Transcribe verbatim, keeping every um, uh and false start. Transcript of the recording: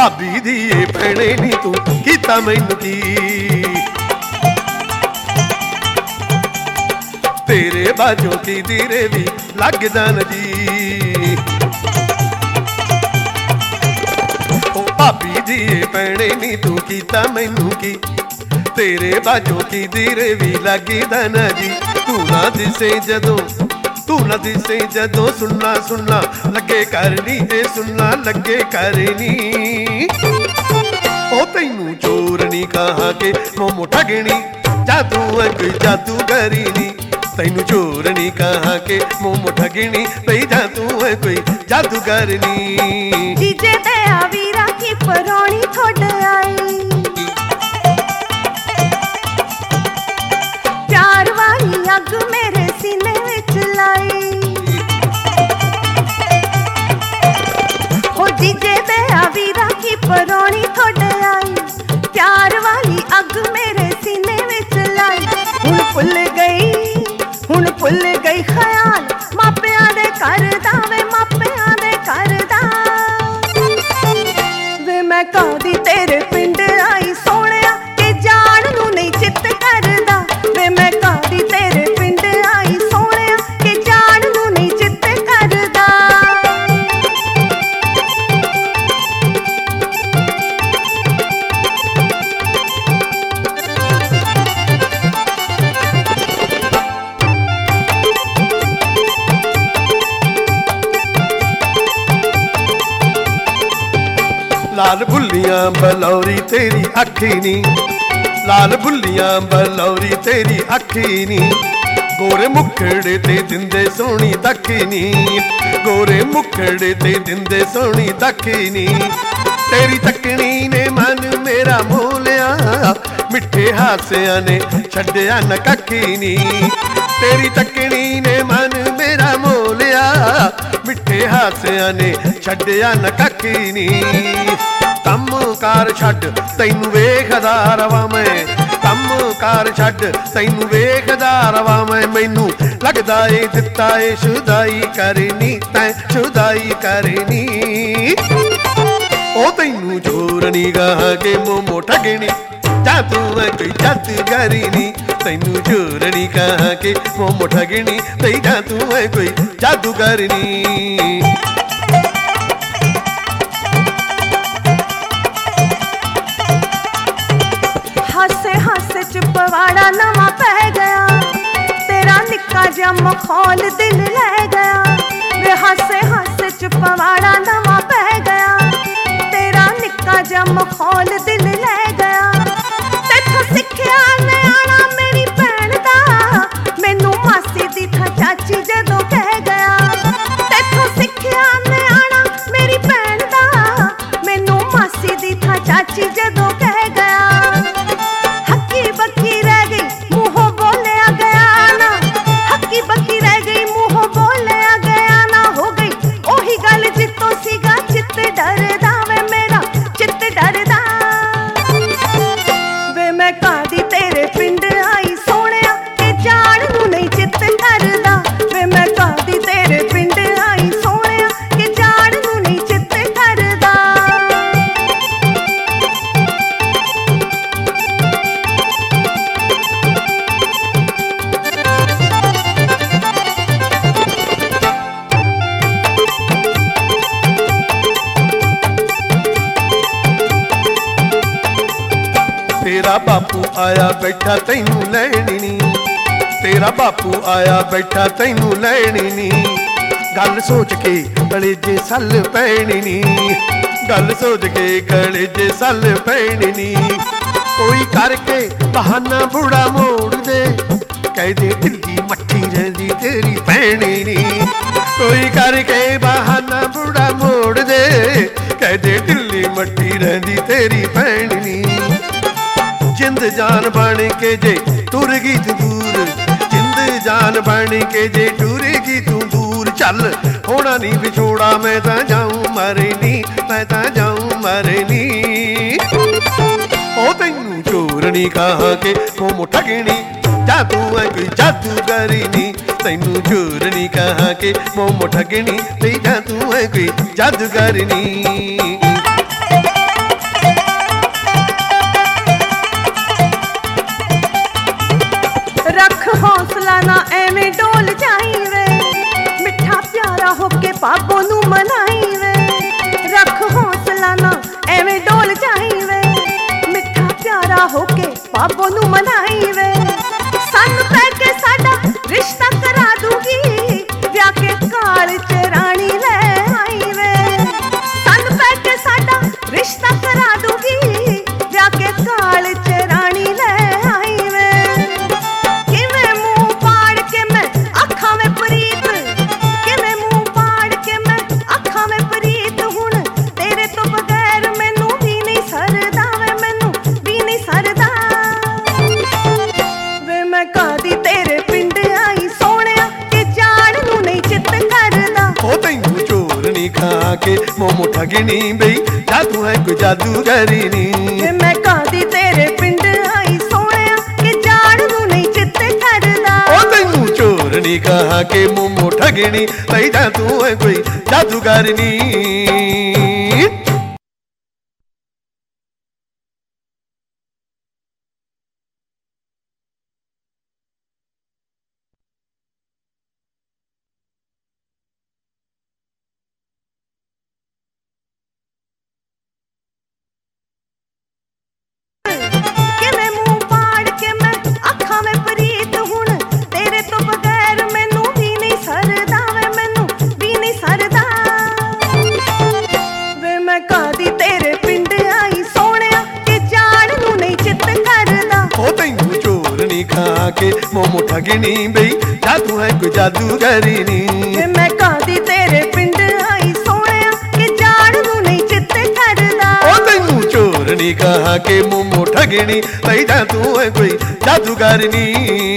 भाभी दी भैने नी तू कीता मैनू की तेरे बाजों की धीरे भी लग जान जी ओ भाभी दी भैने नी तू कीता मैनू की तेरे बाजों की धीरे भी लग जान जी तू ना दिसे जदों तू ना दिसे जदों सुनना सुनना लगे करनी जे सुनना लगे करनी ओ तैनू चोर नी कहा के मोमो ठगनी जादू है कोई जादूगरी नी तैनू चोर नी कहा के मोमो ठगनी भई जादू है कोई जादूगरनी जीजे ते आवीरा की परौनी थोड़ आई प्यार वाली अग मेरे सीने विच लाई हो जीजे ते आवीरा की परौनी थोड़ आई प्यार वाली अग मेरे सीने विच लाई हुण भुल गई हुण भुल गई ख्याल मापियां दे करदा वे मापियां दे करदा वे मैं कादी तेरे पिंड आई सोहणिया के जान नू नहीं चित करदा वे मैं कादी तेरे पिंड आई सोहणिया के जान नू नहीं चित करदा लाल भुल्लियां बलौरी तेरी अखी नी लाल भुल्लियां बलौरी तेरी अखी नी गोरे मुखड़े ते दिंदे सोहनी दखनी गोरे मुखड़े ते दिंदे सोहनी दखनी तेरी तकनी ने मन मेरा मोलिया मिठे हासियां ने छड्डिया न कखी नी तेरी तकनी ने मन मेरा मोलिया मिठे हासियां ने छड्डिया न कखी नी कम कार छड्ड तैनू वेखदा रवां मैं कम कार छड्ड तैनू वेखदा रवां मैं मैनू लगदा ए दित्ता ए शुदाई करनी तैं शुदाई करनी ओ तैनू चोर नी कहा के मोमो ठगनी जादू है कोई जादूगरी नी तैनू चोर नी कहा के मोमो ठगनी तई जादू है कोई जादूगरनी हासे हासे च पवाड़ा नवा पै गया तेरा निक्का जा मखौल दिल लै गया वे हासे हासे च पवाड़ा नवा पै गया तेरा निक्का जा मखौल दिल लै गया तेथों सिक्ख्या नियाणा मेरी भैन दा मैनू मासी दी था चाची जदों कह गया तेथों सिक्ख्या नियाणा मेरी भैन दा मैनू मासी दी था चाची जदों कह गया हक्की बक्की रह गई मुंहों बोलिया गया ना हक्की बक्की रह गई मुंहों बोलिया गया ना हो गई ओही गल जित्तों सीगा चित्त डरदा वे मेरा चित्त डरदा वे मैं कादी तेरे पिंड आई सोहणिया के जान नू नहीं चित्त करदा वे मैं कादी तेरे पिंड आई सोहणिया के जान नू नहीं चित्त करदा तेरा बापू आया बैठा तैनू लैनी नी तेरा बापू आया बैठा तैनू लैनी नी गल सोच के कलेजे सल पैनी नी गल सोच के कलेजे सल पैनी नी कोई करके बहाना बुढ़ा मोड़ दे कह दे ढिल्ली मट्ठी रहंदी तेरी भैनी नी कोई करके बहाना बुढ़ा मोड़ दे कह दे ढिल्ली मट्ठी रहंदी तेरी भैनी नी जिंद जान बन के जे तुर गई तू दूर जिंद जान बन के जे टुरेगी तू दूर चल होना नहीं विछोड़ा मैं ता जाऊं मरनी मैं ता जाऊं मरनी ओ तैनू चोर नी कहा के मोमो ठगनी जादू है कोई जादूगरी नी तैनू चोर नी कहा के मोमो ठगनी ते जादू है कोई जादूगरनी। ਬਾਬੋ ਨੂੰ ਮਨਾਈ ਵੇ ਸੰਨ ਪੈ ਕੇ ਸਾਡਾ ਰਿਸ਼ਤਾ ਕਰਾ ਦੂਗੀ ਵਿਆਹ ਕੇ ਕਾਲ ਚ ਰਾਣੀ ਲੈ ਆਈ ਵੇ ਸੰਨ ਪੈ ਕੇ ਸਾਡਾ ਰਿਸ਼ਤਾ ਕਰਾ ਦੂਗੀ ਵਿਆਹ ਕੇ ਕਾਲ ਚ ਰਾਣੀ ਲੈ ਆਈ ਵੇ ਕਿਵੇਂ ਮੂੰਹ ਪਾੜ ਕੇ ਮੈਂ ਅੱਖਾਂ ਵੇ ਪ੍ਰੀਤ ਕਿਵੇਂ ਮੂੰਹ ਪਾੜ ਕੇ ਮੈਂ ਅੱਖਾਂ ਵੇ ਪ੍ਰੀਤ ਹੁਣ ਤੇਰੇ ਤੋਂ ਬਗੈਰ ਮੈਨੂੰ ਵੀ ਨਹੀਂ ਸਰਦਾ ਵੇ ਮੈਨੂੰ ਵੀ ਨਹੀਂ ਸਰਦਾ ਵੇ ਮੈਂ ਕਾਦੀ ਤੇਰੇ ਪਿੰਡ ਆਈ ਸੋਹਣਿਆ ਕਿ ਜਾਣ ਨੂੰ ਨਹੀਂ ਚਿੱਤ ਕਰਦਾ ਉਹ ਤੈਨੂੰ ਚੋਰ ਨੀ ਖਾ ਕੇ ਮੋਮੋ ਠਗਣੀ ਬਈ ਜਾਦੂ ਹੈ ਕੋਈ ਜਾਦੂਗਰੀ ਨੀ ਵੇ ਮੈਂ ਕਾਦੀ ਤੇਰੇ ਪਿੰਡ ਆਈ ਸੋਹਣਿਆ ਕਿ ਜਾਣ ਨੂੰ ਨਹੀਂ ਚਿੱਤ ਕਰਦਾ ਉਹ ਤੈਨੂੰ ਚੋਰ ਨੀ ਖਾ ਕੇ ਮੋਮੋ ਠਗਣੀ ਬਈ ਜਾਦੂ ਹੈ ਕੋਈ ਜਾਦੂਗਰ ਨੀ ਕਿਵੇਂ ਮੂੰਹ ਪਾੜ ਕੇ ਮੈਂ ਅੱਖਾਂ ਵੇ ਪ੍ਰੀਤ ਹੁਣ ਤੇਰੇ ਤੋਂ ਬਗੈਰ ਮੈਨੂੰ ਵੀ ਨਹੀਂ ਸਰਦਾ ਵੇ ਮੈਨੂੰ ਵੀ ਨਹੀਂ ਸਰਦਾ ਵੇ ਮੈਂ ਕਾਦੀ ਤੇਰੇ ਪਿੰਡ ਆਈ ਸੋਹਣਿਆ ਕਿ ਜਾਣ ਨੂੰ ਨਹੀਂ ਚਿੱਤ ਕਰਦਾ ਉਹ ਤੈਨੂੰ ਚੋਰ ਨੀ ਖਾ ਕੇ ਮੋਮੋ ਠਗਣੀ ਬਈ ਜਾਦੂ ਹੈ ਕੋਈ ਜਾਦੂਗਰੀ ਨੀ ਵੇ ਮੈਂ ਕਾਦੀ ਤੇਰੇ ਪਿੰਡ ਆਈ ਸੋਹਣਿਆ ਕਿ ਜਾਣ ਨੂੰ ਨਹੀਂ ਚਿੱਤ ਕਰਦਾ ਉਹ ਤੈਨੂੰ ਚੋਰ ਨੀ ਖਾ ਕੇ ਮੋਮੋ ਠਗਣੀ ਬਈ ਜਾਦੂ ਹੈ ਕੋਈ ਜਾਦੂਗਰ ਨੀ